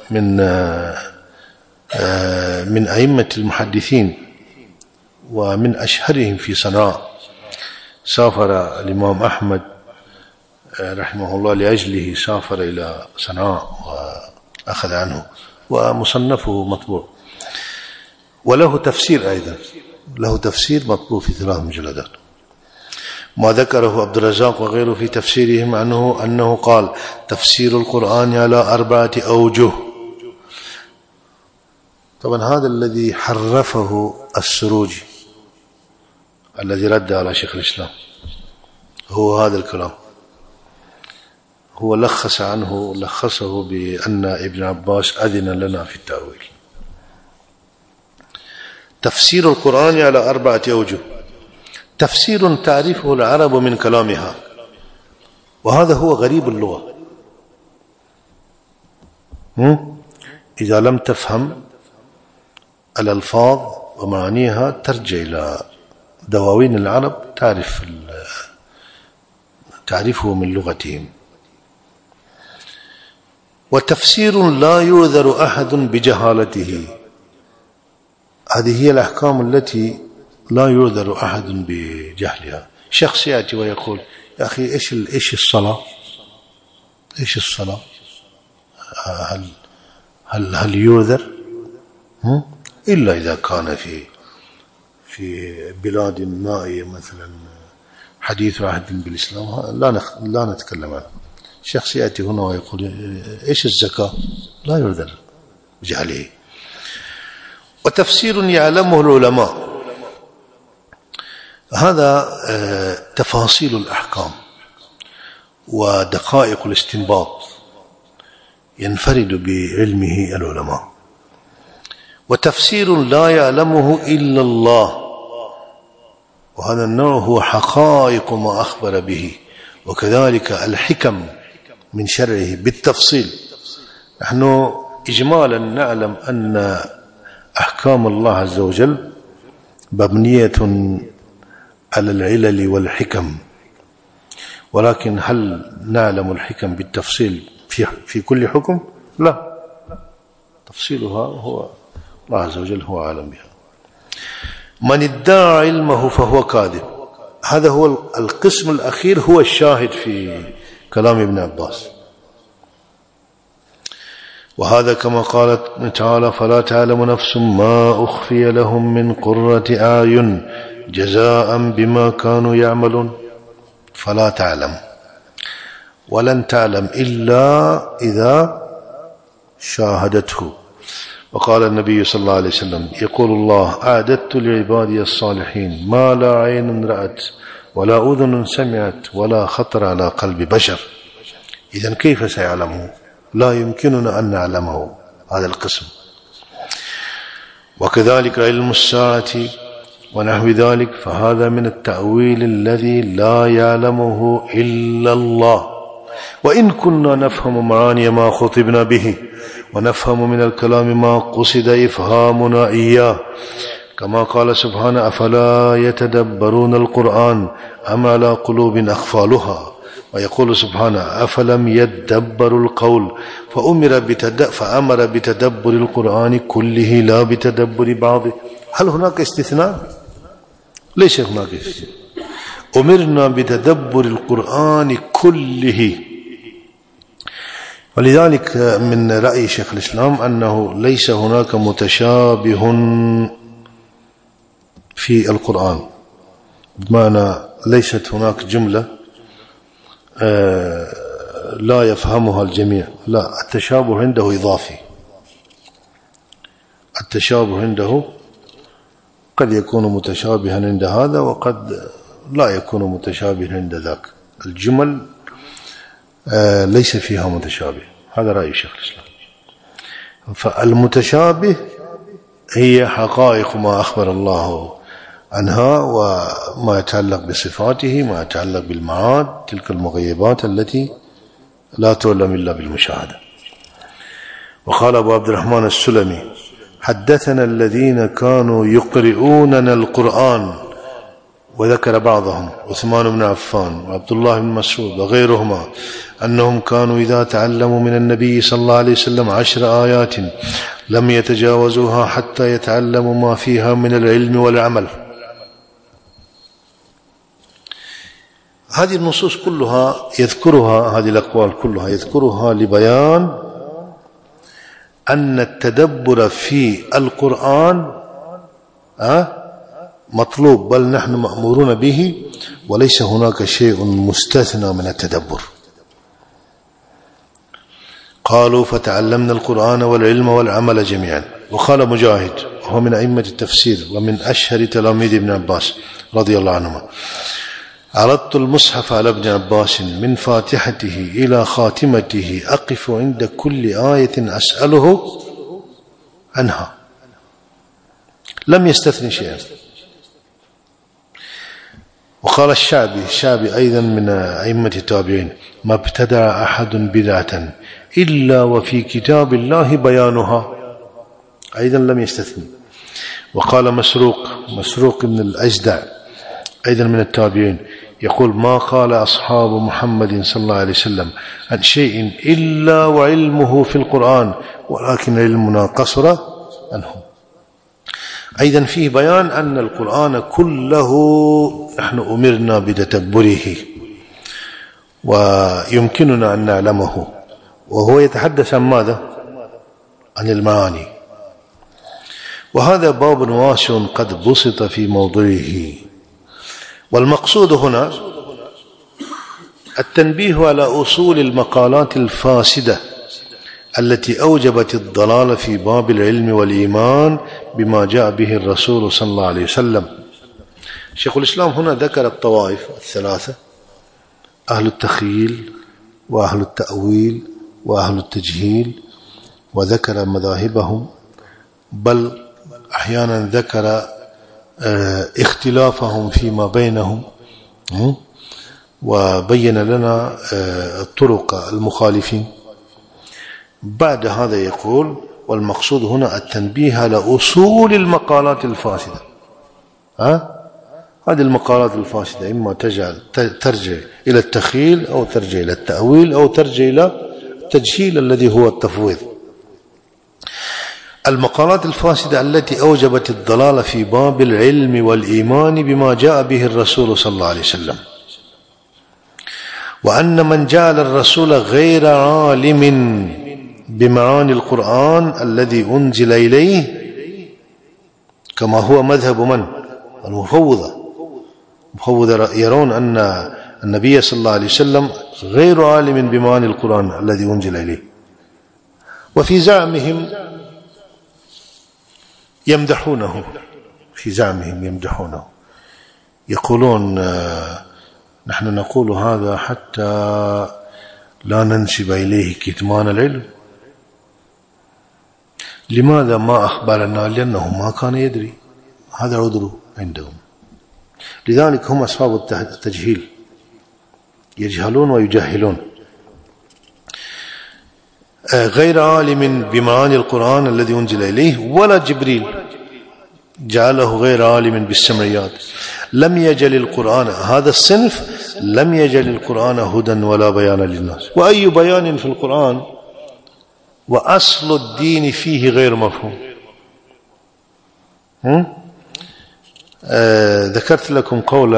من أئمة المحدثين ومن أشهرهم في صنعاء. سافر الإمام أحمد رحمه الله لأجله، سافر إلى صنعاء وأخذ عنه، ومصنفه مطبوع، وله تفسير أيضا، له تفسير مطبوع في 3 مجلدات. ما ذكره عبد الرزاق وغيره في تفسيرهم عنه أنه قال تفسير القرآن على 4 أوجه. طبعا هذا الذي حرفه السروجي الذي رد على شيخ الإسلام، هو هذا الكلام، هو لخصه بأن ابن عباس أذن لنا في التأويل. تفسير القرآن على 4 أوجه. تفسير تعرفه العرب من كلامها، وهذا هو غريب اللغة. إذا لم تفهم الألفاظ ومعانيها ترجع إلى دواوين العرب تعرفه من لغتهم. وتفسير لا يعذر أحد بجهالته، هذه هي الأحكام التي لا يعذر أحد بجهلها. شخص يأتي ويقول يا أخي إيش الصلاة؟ إيش الصلاة؟ هل يعذر؟ إلا إذا كان في بلاد نائية مثلا حديث عهد بالإسلام لا نتكلم عنه. شخص يأتي هنا ويقول إيش الزكاة؟ لا يعذر بجهله. وتفسير يعلمه العلماء، هذا تفاصيل الأحكام ودقائق الاستنباط ينفرد بعلمه العلماء. وتفسير لا يعلمه إلا الله، وهذا النوع هو حقائق ما أخبر به، وكذلك الحكم من شرعه بالتفصيل. نحن إجمالا نعلم أن أحكام الله عز وجل مبنية على العلل والحكم، ولكن هل نعلم الحكم بالتفصيل في كل حكم؟ لا، تفصيلها هو الله عز وجل هو عالم بها. من ادعى علمه فهو كاذب، هذا هو القسم الأخير، هو الشاهد في كلام ابن عباس. وهذا كما قال تعالى: فلا تعلم نفس ما أخفي لهم من قرة أعين جزاء بما كانوا يعملون. فلا تعلم، ولن تعلم إلا إذا شاهدته. وقال النبي صلى الله عليه وسلم: يقول الله: أعددت لعبادي الصالحين ما لا عين رأت ولا أذن سمعت ولا خطر على قلب بشر. إذن كيف سيعلمه؟ لا يمكننا أن نعلمه هذا القسم. وكذلك علم الساعة ونحو ذلك، فهذا من التأويل الذي لا يعلمه إلا الله. وإن كنا نفهم معاني ما خطبنا به، ونفهم من الكلام ما قصد إفهامنا إياه، كما قال سبحانه: أفلا يتدبرون القرآن أم على قلوب أقفالها. ويقول سبحانه: أفلم يدبروا القول فأمر بتدبر القرآن كله لا بتدبر بعضه. هل هناك استثناء؟ ليس هناك استثناء، أمرنا بتدبر القرآن كله. ولذلك من رأي شيخ الإسلام أنه ليس هناك متشابه في القرآن، بمعنى ليست هناك جملة لا يفهمها الجميع، لا، التشابه عنده إضافي. التشابه عنده قد يكون متشابها عند هذا وقد لا يكون متشابها عند ذاك. الجمل ليس فيها متشابه، هذا رأي شيخ الإسلام. فالمتشابه هي حقائق ما أخبر الله عنها، وما يتعلق بصفاته، ما يتعلق بالمعاد، تلك المغيبات التي لا تعلم إلا بالمشاهدة. وقال أبو عبد الرحمن السلمي: حدثنا الذين كانوا يقرؤوننا القرآن، وذكر بعضهم عثمان بن عفان وعبد الله بن مسعود وغيرهما، أنهم كانوا إذا تعلموا من النبي صلى الله عليه وسلم 10 آيات لم يتجاوزوها حتى يتعلموا ما فيها من العلم والعمل. هذه النصوص كلها يذكرها، هذه الأقوال كلها يذكرها لبيان أن التدبر في القرآن مطلوب، بل نحن مأمورون به، وليس هناك شيء مستثنى من التدبر. قالوا: فتعلمنا القرآن والعلم والعمل جميعا. وقال مجاهد وهو من أئمة التفسير ومن أشهر تلاميذ ابن عباس رضي الله عنهما: عرضت المصحف على ابن عباس من فاتحته إلى خاتمته أقف عند كل آية أسأله عنها، لم يستثني شيئا. وقال الشعبي أيضا من أئمة التابعين: ما ابتدع أحد بدعة إلا وفي كتاب الله بيانها، أيضا لم يستثني. وقال مسروق بن الأجدع أيضا من التابعين يقول: ما قال أصحاب محمد صلى الله عليه وسلم عن شيء إلا وعلمه في القرآن، ولكن علمنا قصر عنهم. أيضا فيه بيان أن القرآن كله نحن أمرنا بتدبره، ويمكننا أن نعلمه. وهو يتحدث عن ماذا؟ عن المعاني. وهذا باب واسع قد بسط في موضوعه. والمقصود هنا التنبيه على أصول المقالات الفاسدة التي أوجبت الضلال في باب العلم والإيمان بما جاء به الرسول صلى الله عليه وسلم. شيخ الإسلام هنا ذكر الطوائف الثلاثة: أهل التخيل وأهل التأويل وأهل التجهيل، وذكر مذاهبهم، بل أحيانا ذكر اختلافهم فيما بينهم، وبين لنا طرق المخالفين. بعد هذا يقول: والمقصود هنا التنبيه على أصول المقالات الفاسدة. هذه المقالات الفاسدة إما ترجع إلى التخيل، أو ترجع إلى التأويل، أو ترجع إلى التجهيل الذي هو التفويض. المقالات الفاسدة التي أوجبت الضلال في باب العلم والإيمان بما جاء به الرسول صلى الله عليه وسلم، وأن من جعل الرسول غير عالم بمعاني القرآن الذي أنزل إليه، كما هو مذهب من؟ المفوضة يرون أن النبي صلى الله عليه وسلم غير عالم بمعاني القرآن الذي أنزل إليه، وفي زعمهم يمدحونه، يقولون: نحن نقول هذا حتى لا ننسب إليه كتمان العلم. لماذا ما أخبرنا؟ لأنه ما كان يدري، هذا عذر عندهم. لذلك هم أصحاب التجهيل، يجهلون ويجهلون. غير عالم بمعاني القرآن الذي أنزل إليه، ولا جبريل جعله غير عالم بالسمعيات. لم يجل القرآن، هذا الصنف لم يجل القرآن هدى ولا بيانا للناس. وأي بيان في القرآن وأصل الدين فيه غير مفهوم. ذكرت لكم قول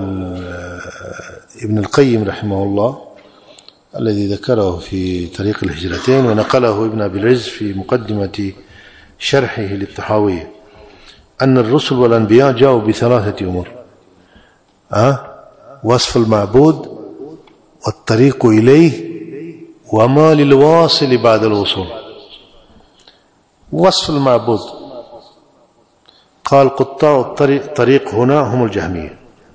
ابن القيم رحمه الله الذي ذكره في طريق الهجرتين، ونقله ابن أبي العز في مقدمة شرحه للطحاوية، أن الرسل والأنبياء جاءوا بثلاثة أمور: وصف المعبود، والطريق إليه، وما للواصل بعد الوصول. وصف المعبود قال: قطاع الطريق هنا هم الجهمية.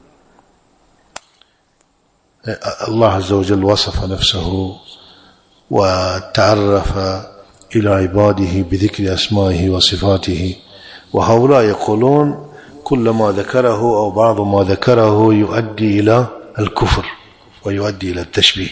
الله عز وجل وصف نفسه وتعرف إلى عباده بذكر أسمائه وصفاته، وهؤلاء يقولون كل ما ذكره أو بعض ما ذكره يؤدي إلى الكفر ويؤدي إلى التشبيه.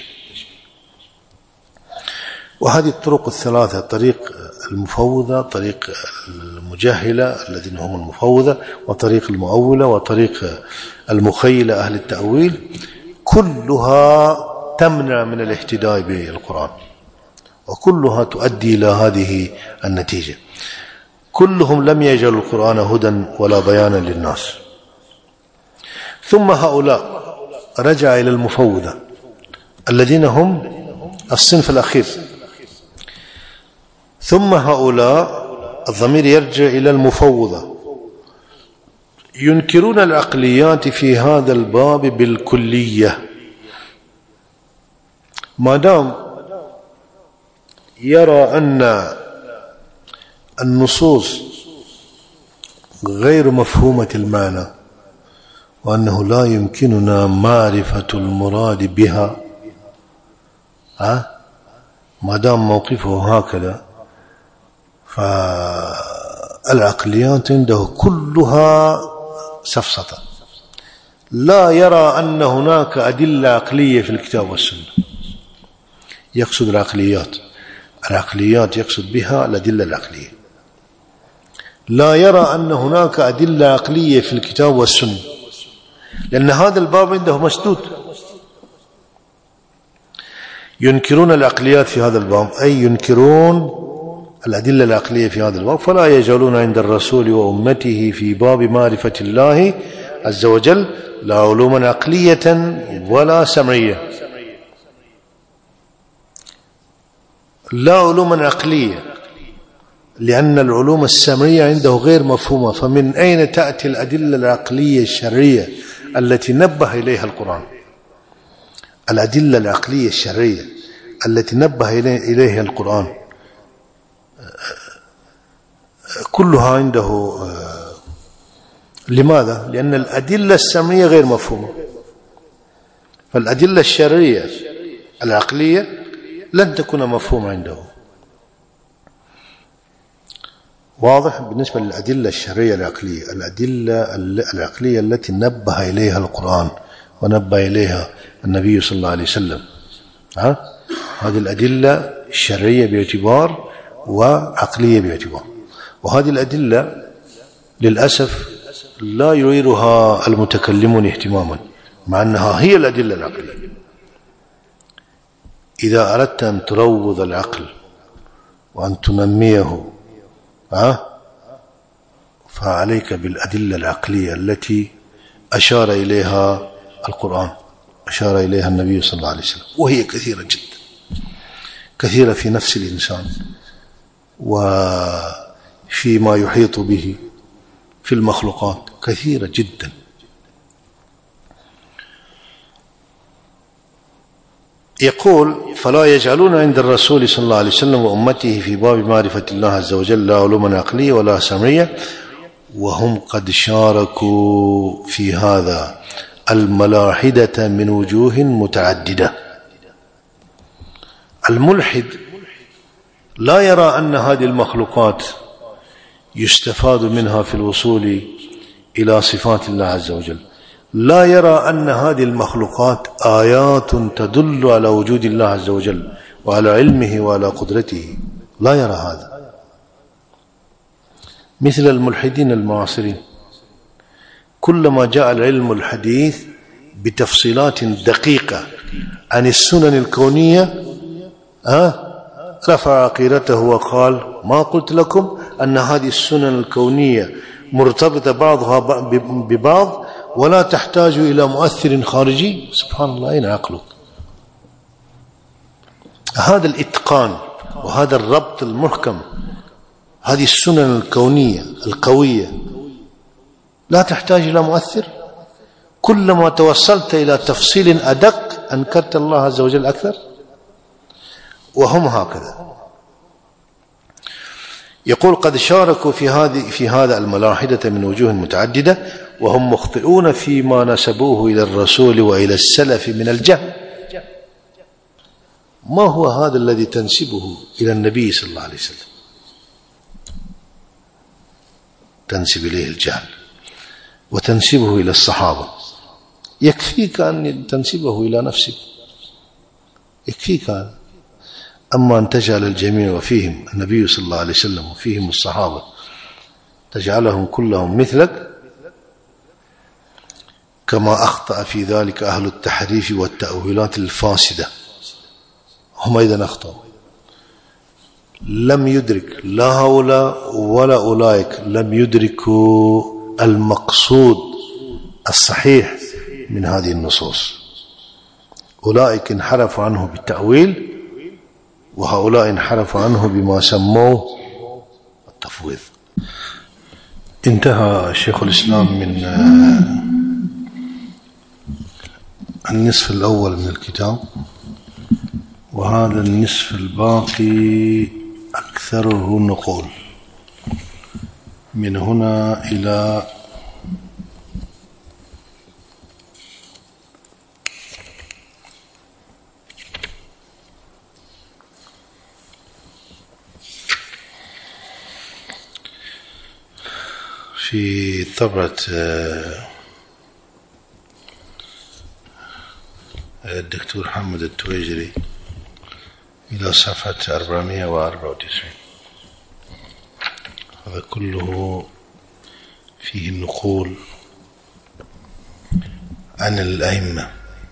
وهذه الطرق الثلاثة: طريق المفوضة، طريق المجهلة الذين هم المفوضة، وطريق المؤولة، وطريق المخيلة أهل التأويل، كلها تمنع من الاهتداء بالقرآن، وكلها تؤدي إلى هذه النتيجة. كلهم لم يجعلوا القرآن هدى ولا بيانا للناس. ثم هؤلاء رجع إلى المفوضة الذين هم الصنف الأخير. ثم هؤلاء الضمير يرجع إلى المفوضة، ينكرون العقليات في هذا الباب بالكلية. ما دام يرى أن النصوص غير مفهومة المعنى، وأنه لا يمكننا معرفة المراد بها، ما دام موقفه هكذا، فالعقليات عنده كلها سفسطة. لا يرى أن هناك أدلة عقلية في الكتاب والسنة. يقصد العقليات يقصد بها الأدلة العقلية. لا يرى أن هناك أدلة عقلية في الكتاب والسنة، لأن هذا الباب عنده مسدود. ينكرون العقليات في هذا الباب، أي ينكرون الأدلة العقلية في هذا الباب، فلا يجعلون عند الرسول وأمته في باب معرفة الله عز وجل لا علوما عقلية ولا سمعية. لا علوما عقلية، لأن العلوم السمعية عنده غير مفهومة. فمن أين تأتي الأدلة العقلية الشرعية التي نبه إليها القرآن؟ الأدلة العقلية الشرعية التي نبه إليها القرآن كلها عنده. لماذا؟ لأن الأدلة السمعية غير مفهومة، فالأدلة الشرعية العقلية لن تكون مفهومة عنده. واضح؟ بالنسبة للأدلة الشرعية العقلية، الأدلة العقلية التي نبه إليها القرآن ونبه إليها النبي صلى الله عليه وسلم، هذه الأدلة الشرعية باعتبار وعقلية باعتبار. وهذه الأدلة للأسف لا يريدها المتكلمون اهتماما، مع أنها هي الأدلة العقلية. إذا أردت أن تروض العقل وأن تنميه فعليك بالأدلة العقلية التي أشار إليها القرآن، أشار إليها النبي صلى الله عليه وسلم، وهي كثيرة جدا، كثيرة في نفس الإنسان وفيما يحيط به في المخلوقات، كثيرة جدا. يقول: فلا يجعلون عند الرسول صلى الله عليه وسلم وأمته في باب معرفة الله عز وجل لا علوما عقلية ولا سمعية، وهم قد شاركوا في هذا الملاحدة من وجوه متعددة. الملحد لا يرى أن هذه المخلوقات يستفاد منها في الوصول إلى صفات الله عز وجل، لا يرى أن هذه المخلوقات آيات تدل على وجود الله عز وجل وعلى علمه وعلى قدرته، لا يرى هذا. مثل الملحدين المعاصرين، كلما جاء العلم الحديث بتفصيلات دقيقة عن السنن الكونية رفع عقيرته وقال: ما قلت لكم أن هذه السنن الكونية مرتبطة بعضها ببعض ولا تحتاج إلى مؤثر خارجي؟ سبحان الله، أين عقلك؟ هذا الإتقان وهذا الربط المحكم، هذه السنن الكونية القوية لا تحتاج إلى مؤثر. كلما توصلت إلى تفصيل أدق أنكرت الله عز وجل أكثر. وهم هكذا. يقول: قد شاركوا في هذا الملاحدة من وجوه متعددة، وهم مخطئون فيما نسبوه إلى الرسول وإلى السلف من الجهل. ما هو هذا الذي تنسبه إلى النبي صلى الله عليه وسلم؟ تنسب إليه الجهل وتنسبه إلى الصحابة. يكفيك أن تنسبه إلى نفسك، يكفيك هذا. أما أن تجعل الجميع وفيهم النبي صلى الله عليه وسلم وفيهم الصحابة تجعلهم كلهم مثلك، كما أخطأ في ذلك أهل التحريف والتأويلات الفاسدة. هم أيضا أخطأوا، لم يدرك لا هؤلاء ولا أولئك، لم يدركوا المقصود الصحيح من هذه النصوص. أولئك انحرفوا عنه بالتأويل، وهؤلاء انحرفوا عنه بما سموه التفويض. انتهى شيخ الإسلام من النصف الأول من الكتاب، وهذا النصف الباقي أكثره نقول من هنا إلى في طبعة الدكتور محمد التويجري إلى صفحة 494. هذا كله فيه النقول عن الأئمة،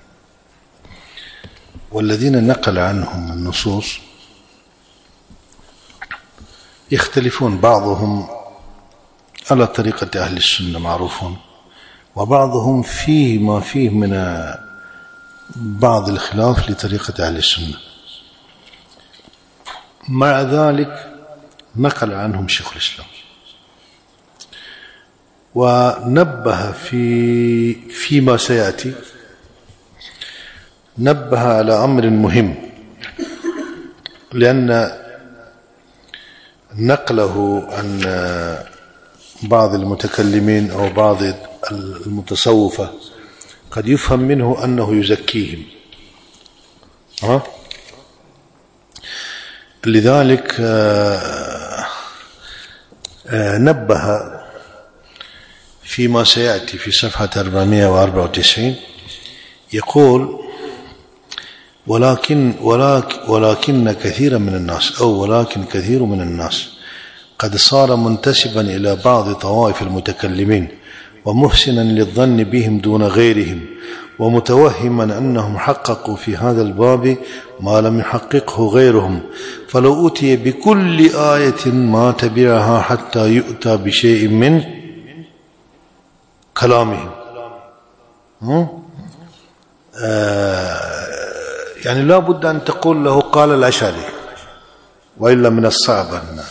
والذين نقل عنهم النصوص يختلفون، بعضهم على طريقة أهل السنة معروفون، وبعضهم فيه ما فيه من بعض الخلاف لطريقة أهل السنة. مع ذلك نقل عنهم شيخ الإسلام ونبه فيما سيأتي، نبه على أمر مهم، لأن نقله عن بعض المتكلمين أو بعض المتصوفة قد يفهم منه أنه يزكيهم، لذلك نبه فيما سيأتي في صفحة 494 يقول: ولكن كثير من الناس، أو ولكن كثير من الناس قد صار منتسبا إلى بعض طوائف المتكلمين ومحسنا للظن بهم دون غيرهم، ومتوهما أنهم حققوا في هذا الباب ما لم يحققه غيرهم، فلو أوتي بكل آية ما تبعها حتى يؤتى بشيء من كلامهم. يعني لا بد أن تقول له قال الأشعري، وإلا من الصعب أن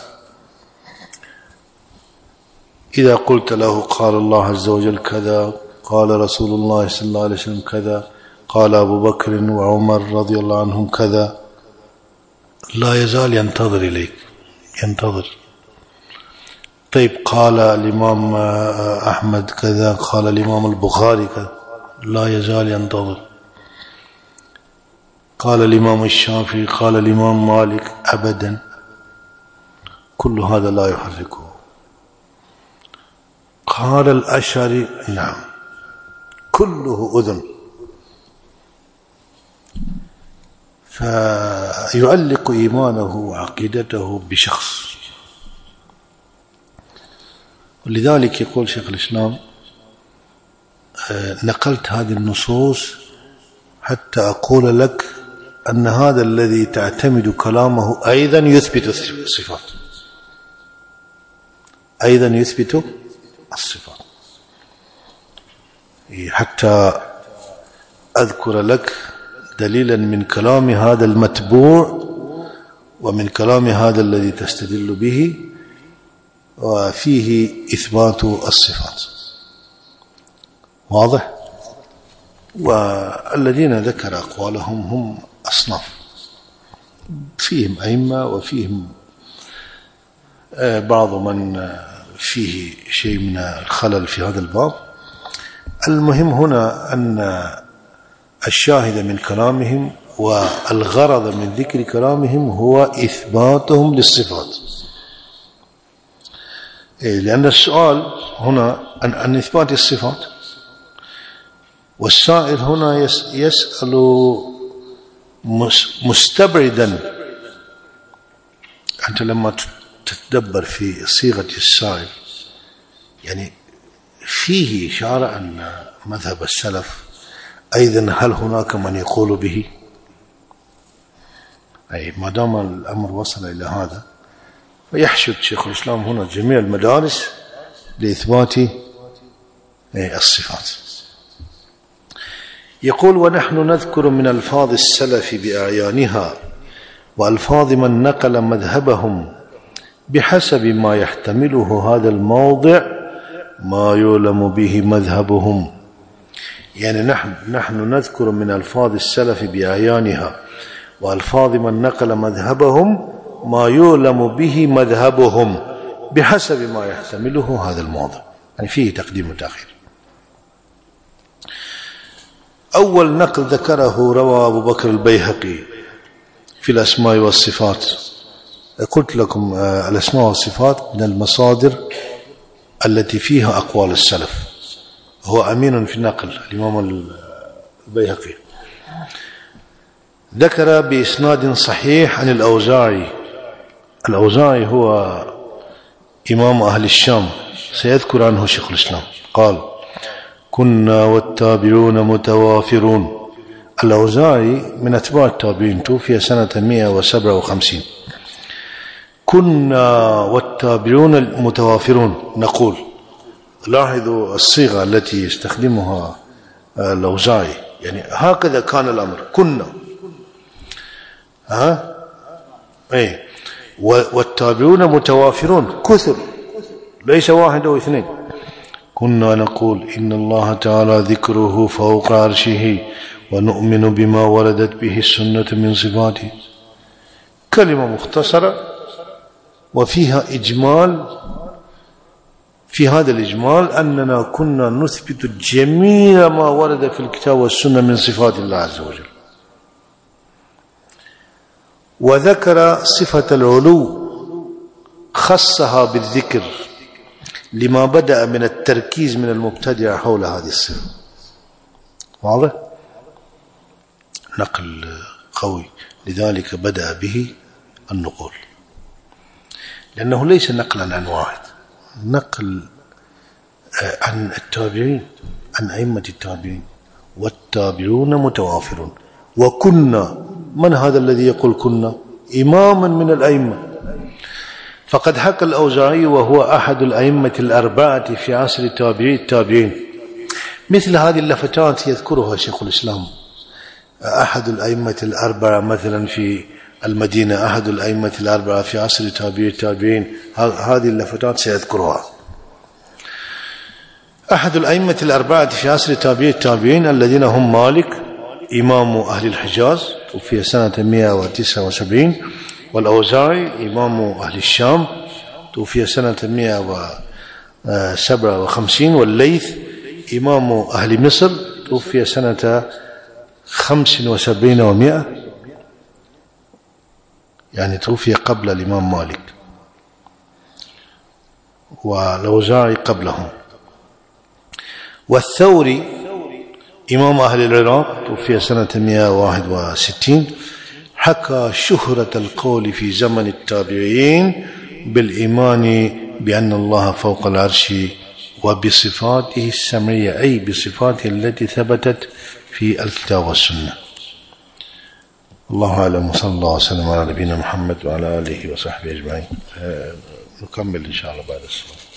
إذا قلت له قال الله عز وجل كذا، قال رسول الله صلى الله عليه وسلم كذا، قال أبو بكر وعمر رضي الله عنهم كذا، لا يزال ينتظر إليك، ينتظر. طيب قال الإمام أحمد كذا، قال الإمام البخاري كذا، لا يزال ينتظر. قال الإمام الشافعي، قال الإمام مالك، أبدا كل هذا لا يحركه. قال الأشعري، نعم، كله أذن. فيعلق إيمانه وعقيدته بشخص. ولذلك يقول شيخ الإسلام: نقلت هذه النصوص حتى أقول لك أن هذا الذي تعتمد كلامه أيضا يثبت الصفات، أيضا يثبت الصفات، حتى أذكر لك دليلا من كلام هذا المتبوع ومن كلام هذا الذي تستدل به، وفيه إثبات الصفات. واضح؟ والذين ذكر أقوالهم هم أصناف، فيهم أئمة وفيهم بعض من فيه شيء من الخلل في هذا الباب. المهم هنا أن الشاهد من كلامهم والغرض من ذكر كلامهم هو إثباتهم للصفات، لأن السؤال هنا عن إثبات الصفات، والسائل هنا يسأل مستبعدا. أنت لما تتدبر في صيغة السائل يعني فيه إشارة أن مذهب السلف أيضا هل هناك من يقول به؟ أي ما دام الأمر وصل إلى هذا فيحشد شيخ الإسلام هنا جميع المدارس لإثبات الصفات. يقول: ونحن نذكر من ألفاظ السلف بأعيانها وألفاظ من نقل مذهبهم بحسب ما يحتمله هذا الموضع ما يعلم به مذهبهم. يعني نحن نذكر من ألفاظ السلف بأعيانها وألفاظ من نقل مذهبهم ما يعلم به مذهبهم بحسب ما يحتمله هذا الموضع، يعني فيه تقديم وتأخير. أول نقل ذكره روى أبو بكر البيهقي في الأسماء والصفات. قلت لكم الأسماء والصفات من المصادر التي فيها أقوال السلف، هو أمين في النقل الإمام البيهقي. ذكر بإسناد صحيح عن الأوزاعي. الأوزاعي هو إمام أهل الشام، سيذكر عنه شيخ الإسلام. قال: كنا والتابعون متوافرون. الأوزاعي من أتباع التابعين، توفي سنة 157. كنا والتابعون متوافرون. نقول لاحظوا الصيغة التي يستخدمها الأوزاعي، يعني هكذا كان الأمر. كنا والتابعون متوافرون، كثر، ليس واحد أو اثنين. كنا نقول إن الله تعالى ذكره فوق عرشه ونؤمن بما وردت به السنة من صفاته. كلمة مختصرة وفيها إجمال. في هذا الإجمال أننا كنا نثبت جميع ما ورد في الكتاب والسنة من صفات الله عز وجل، وذكر صفة العلو خصها بالذكر لما بدأ من التركيز من المبتدع حول هذه الصفة. واضح؟ نقل قوي، لذلك بدأ به النقول، لأنه ليس نقلا عن واحد، نقل عن التابعين، عن أئمة التابعين، والتابعون متوافرون. وكنا، من هذا الذي يقول كنا؟ إماما من الأئمة. فقد حكى الأوزاعي وهو أحد الأئمة الأربعة في عصر التابعين. مثل هذه اللفتات يذكرها شيخ الإسلام، أحد الأئمة الأربعة مثلا في المدينة، أحد الأئمة الأربعة في عصر التابعين، هذه اللفتات سيذكرها. أحد الأئمة الأربعة في عصر التابعين الذين هم مالك إمام أهل الحجاز توفي سنة 179، والأوزاعي إمام أهل الشام توفي سنة 157، والليث إمام أهل مصر توفي سنة 75 و100، يعني توفي قبل الإمام مالك، والأوزاعي قبلهم. والثوري إمام أهل العراق توفي سنة 161. حكى شهرة القول في زمن التابعين بالإيمان بأن الله فوق العرش وبصفاته السمعية، أي بصفاته التي ثبتت في الكتاب والسنة. الله أعلم، وصلى الله وسلم على نبينا محمد وعلى آله وصحبه أجمعين. نكمل إن شاء الله بعد الصلاة.